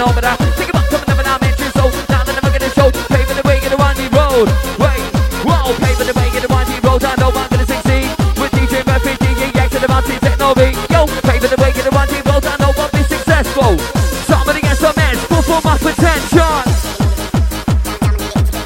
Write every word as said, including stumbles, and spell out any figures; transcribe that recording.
phenomena. Think about coming up and I'm into so now that I'm gonna show. Paving the way, get a windy road. Wait, whoa, paving the way, get